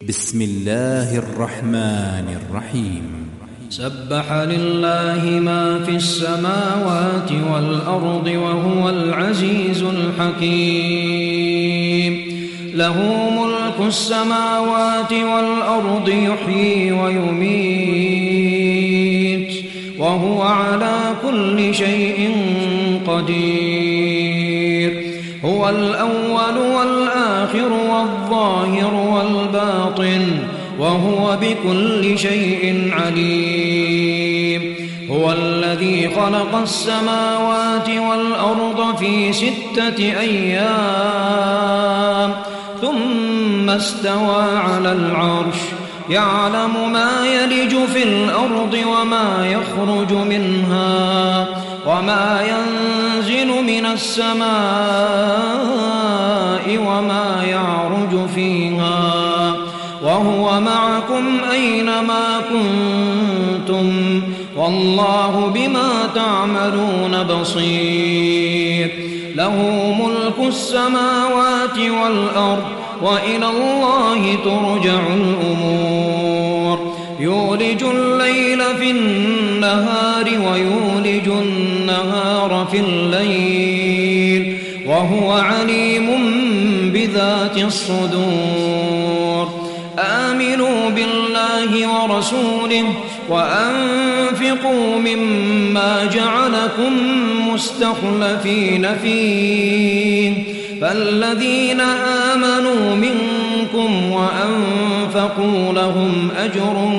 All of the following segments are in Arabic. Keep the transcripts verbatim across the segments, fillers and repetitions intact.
بسم الله الرحمن الرحيم. سبح لله ما في السماوات والأرض وهو العزيز الحكيم. له ملك السماوات والأرض يحيي ويميت وهو على كل شيء قدير. هو الأول والآخر والظاهر والباطن وهو بكل شيء عليم. هو الذي خلق السماوات والأرض في ستة أيام ثم استوى على العرش يعلم ما يلج في الأرض وما يخرج منها وما ينزل من السماء وما يعرج فيها وهو معكم أينما كنتم والله بما تعملون بصير. له ملك السماوات والأرض وإلى الله ترجع الأمور. يولج الليل في النهار ويولج النهار في الليل وهو عليم بذات الصدور. آمنوا بالله ورسوله وأنفقوا مما جعلكم مستخلفين فيه فالذين آمنوا منكم وأنفقوا لهم أجر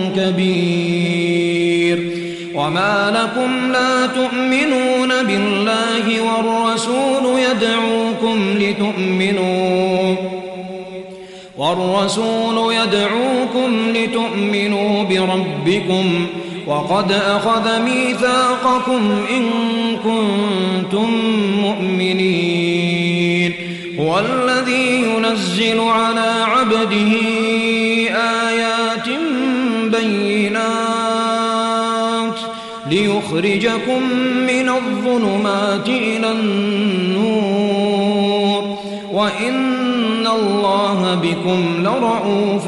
كبير. وما لكم لا تؤمنون بالله والرسول يدعوكم لتؤمنوا والرسول يدعوكم لتؤمنوا بربكم وقد أخذ ميثاقكم إن كنتم مؤمنين. هو الذي ينزل على عبده آيات بينات ليخرجكم من الظلمات إلى النور وإن الله بكم لرءوف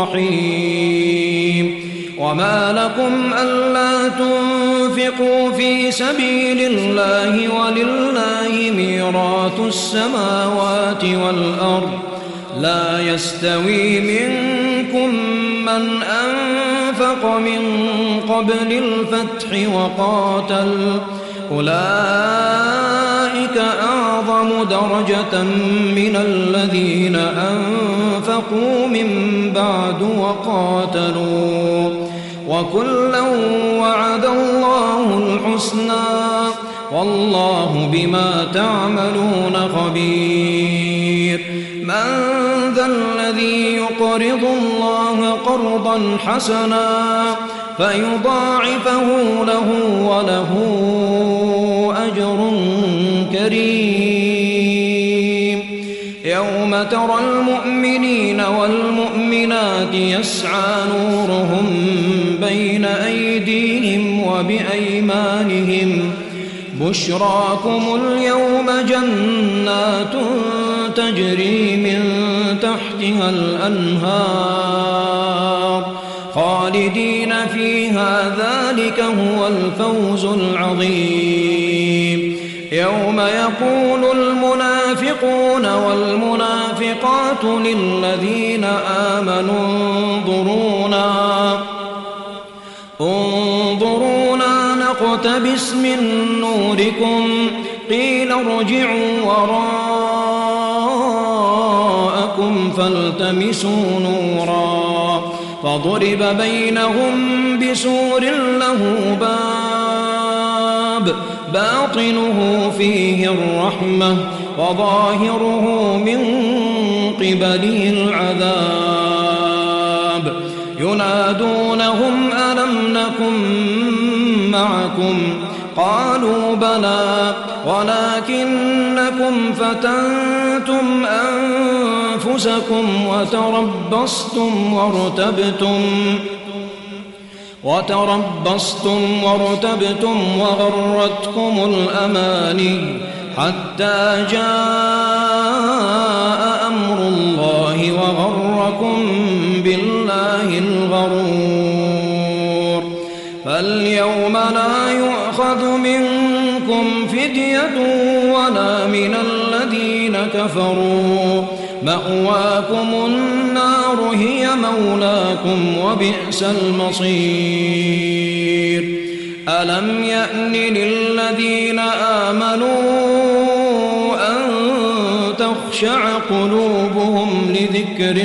رحيم. وما لكم ألا تنفقوا في سبيل الله ولله ميراث السماوات والأرض لا يستوي منكم من أنفق من قبل الفتح وقاتل أولئك أعظم درجة من الذين أنفقوا من بعد وقاتلوا وكلا وعد الله الحسنى والله بما تعملون خبير. من ذا الذي يقرض الله قرضا حسنا فيضاعفه له وله أجر كريم. يوم ترى المؤمنين والمؤمنات يسعى نورهم بين أيديهم وبأيمانهم بشراكم اليوم جنات تجري من تحتها الأنهار خالدين فيها ذلك هو الفوز العظيم. يوم يقول المنافقون والمنافقات للذين آمنوا انظرونا انظرونا نقتبس من نوركم قيل ارجعوا وراءكم فالتمسوا نورا فضرب بينهم بسور له باب باطنه فيه الرحمة وظاهره من قبله العذاب. ينادونهم ألم نكن معكم قالوا بلى ولكنكم فتنتم أنفسكم وتربصتم وارتبتم وتربصتم وارتبتم وغرتكم الأماني حتى جاء أمر الله وغركم بالله الغرور. فاليوم لا يؤخذ منكم فدية ولا من الذين كفروا، مأواكم النار هي مولاكم وبئس المصير. ألم يأن للذين آمنوا أن تخشع قلوبهم لذكر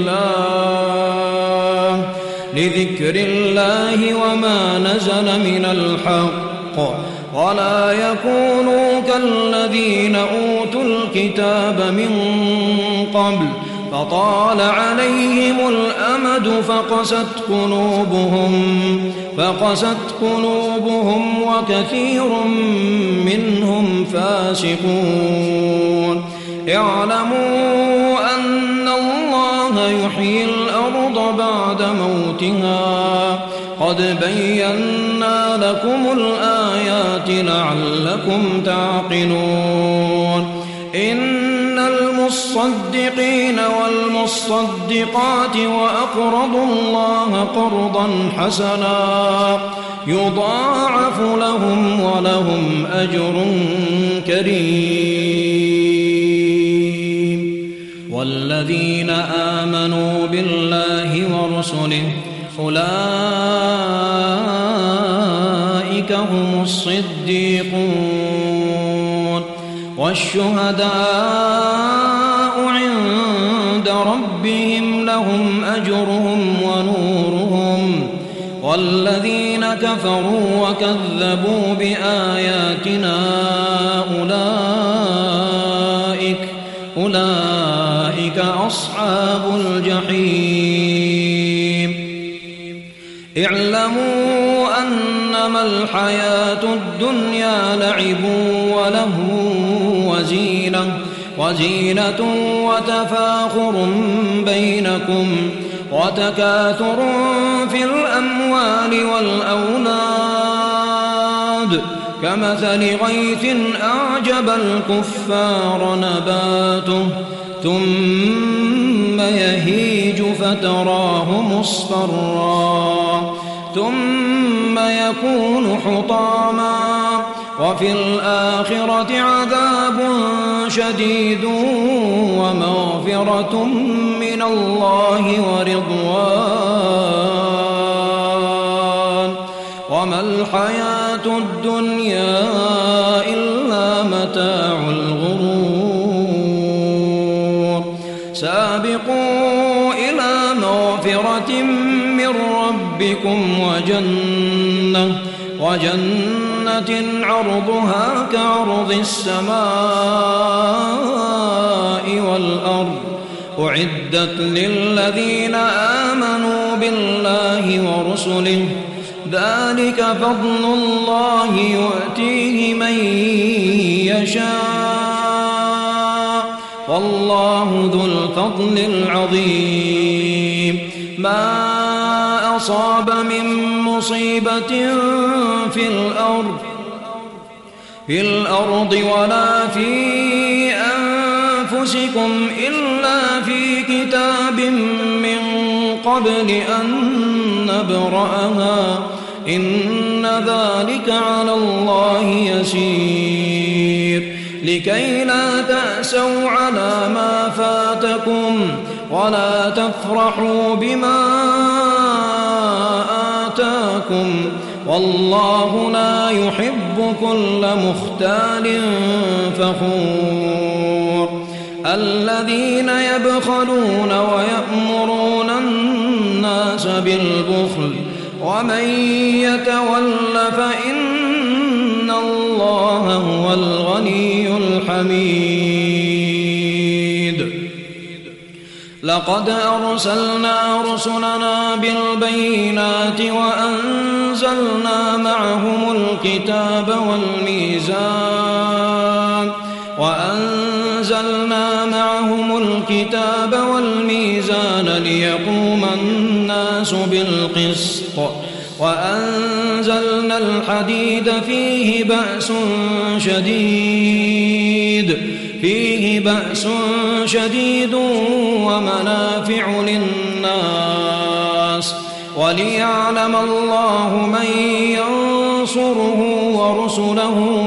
الله لذكر الله وما نزل من الحق، ولا يكونوا كالذين أوتوا الكتاب من قبل فطال عليهم الأمد فقست قلوبهم فقست قلوبهم وكثير منهم فاسقون. اعلموا أن الله يحيي الأرض بعد موتها، قد بينا لكم الآيات لعلكم تعقلون. إن المصدقين والمصدقات وأقرضوا الله قرضا حسنا يضاعف لهم ولهم أجر كريم. والذين آمنوا بالله ورسله أولئك هم الصديقون والشهداء عند ربهم لهم أجرهم ونورهم. والذين كفروا وكذبوا بآياتنا أولئك أولئك أصحاب الجحيم. اعلموا أنما الحياة الدنيا لعب ولهو وزينة وزينة وتفاخر بينكم وتكاثر في الأموال والأولاد كمثل غيث أعجب الكفار نباته ثم يهيج فتراه مصفرا ثم يكون حطاما وفي الآخرة عذاب شديد ومغفرة من الله ورضوان وما الحياة الدنيا إلا متاع الغرور. سابقوا إلى مغفرة من ربكم وجنة وجنة عرضها كعرض السماء والأرض أعدت للذين آمنوا بالله ورسله ذلك فضل الله يؤتيه من يشاء والله ذو الفضل العظيم. ما أصاب من مصيبة في الأرض في الأرض ولا في أنفسكم إلا في كتاب من قبل أن نبرأها إن ذلك على الله يسير. لكي لا تأسوا على ما فاتكم ولا تفرحوا بما آتاكم والله لا يحب كل مختال فخور. الذين يبخلون ويأمرون الناس بالبخل ومن يتول فإن الله هو الغني الحميد. لقد أرسلنا رسلنا بالبينات وأنزلنا معهم الكتاب والميزان وأنزلنا معهم الكتاب والميزان ليقوم الناس بالقسط وأنزلنا الحديد فيه بأس شديد فيه بأس شديد ومنافع للناس الناس وليعلم الله من ينصره ورسله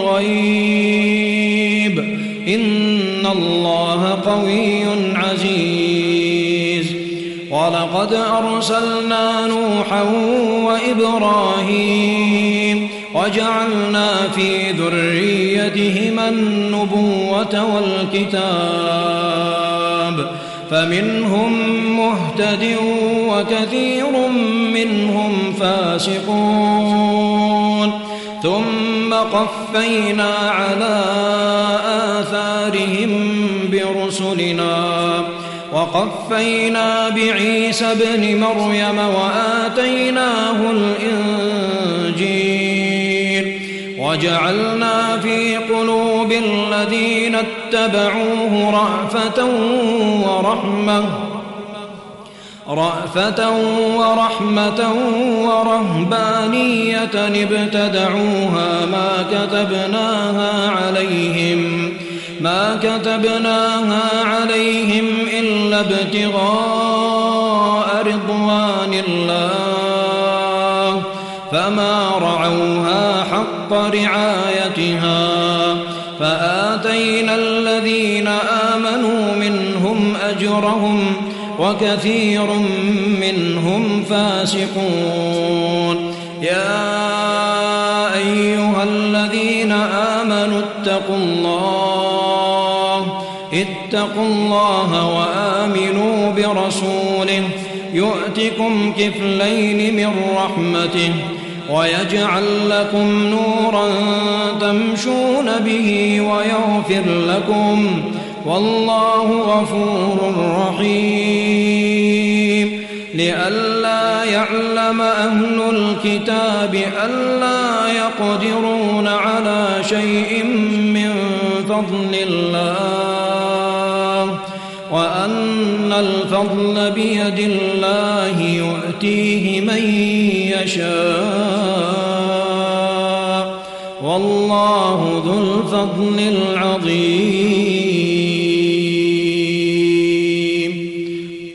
بالغيب إن الله قوي عزيز ولقد أرسلنا نوحا وإبراهيم وجعلنا في ذريتهما النبوة والكتاب فمنهم مهتد وكثير منهم فاسقون ثم قفينا على آثارهم برسلنا وقفينا بعيسى ابن مريم وآتيناه الإنجيل وجعلنا في قلوب الذين اتبعوه رأفة ورحمة رأفة ورحمة ورهبانية ابتدعوها ما كتبناها عليهم ما كتبناها عليهم إلا ابتغاء رضوان الله فما رعوها حق رعايتها فآتينا الذين آمنوا منهم أجرهم وكثير منهم فاسقون يا أيها الذين آمنوا اتقوا الله اتقوا الله وآمنوا برسوله يؤتكم كفلين من رحمته ويجعل لكم نورا تمشون به ويغفر لكم والله غفور رحيم لئلا يعلم أهل الكتاب ألا يقدرون على شيء من فضل الله وأن الفضل بيد الله يؤتيه من يشاء والله ذو الفضل العظيم